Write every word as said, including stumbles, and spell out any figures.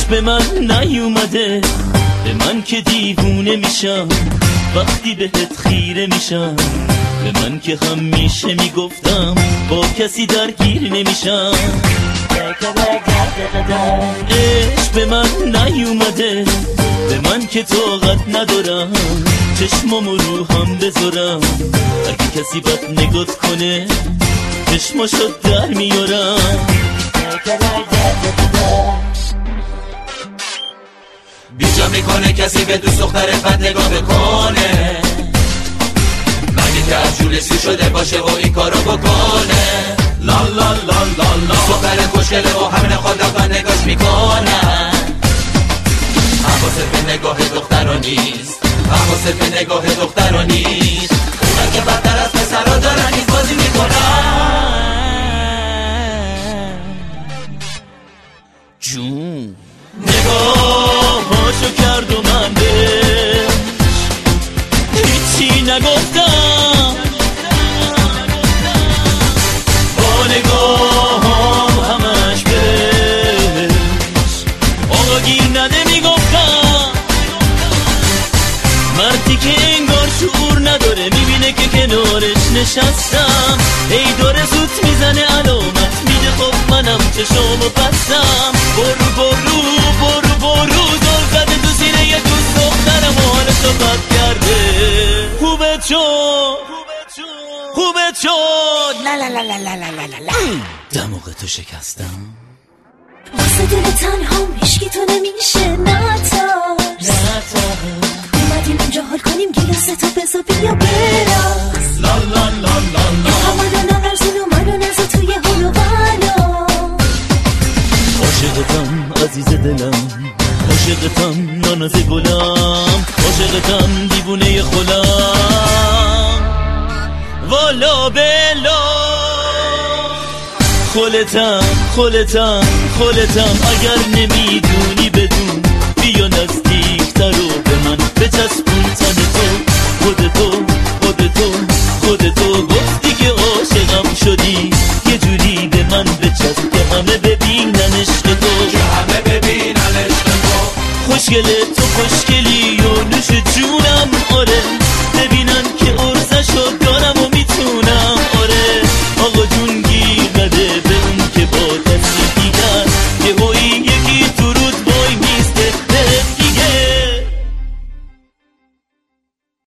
عشق به من نیومده، به من که دیوونه میشم وقتی بهت خیره میشم، به من که همیشه میگفتم با کسی درگیر نمیشم. عشق به من نیومده، به من که طاقت ندارم چشمامو رو هم بذارم، اگه کسی بد نگات کنه چشماشو در میارم. بیجا میکنه کسی به دوست دختر بد نگاه بکنه، مگه که از جوله سیر شده باشه و این کارو بکنه. لا لا لا لا لا دختر خوشگله و همین خود دختر نگاش میکنن، حواست به نگاه دختر نیست، حواست به نگاه دختر نیست، اون که بدتر از پسرها دارن نیست بازی میکنن. جون نگاهاشو کرد و من بهش هیچی نگفتم، با نگاهم همش بهش آگی نده میگفتم. مردی که انگار شعور نداره میبینه که کنارش نشستم، ای داره زود میزنه علامت میده، خب منم چشامو بستم. برو برو برو برو دل زده تو سینه یه دوست دخترم و حالشو بد کرده. خوبه چون خوبه چون لا لا لا لا لا لا لا لا دماغ تو شکستم، واسه دل تنهام هیچکی تو نمیشه نترس، اومدیم اینجا حال کنیم گیلاستو بزا بیا براس. لا لا لا لا لا همانو نرزون و منو نرزو توی هلو بنا. عاشقتم عزیز دلم، عاشقتم ناناز گلم، عاشقتم دیوونه خلم، والا بلا خلتم خلتم خلتم. اگر نمیدونی بدون بیا نزدیکتر و به من بچسبون تن تو، خودتو خودتو خودتو گفتی که عاشقم شدی، یه جوری به من بچسب که همه ببینن عشق تو، که همه ببینن عشق تو. خوشگله تو خوشگلی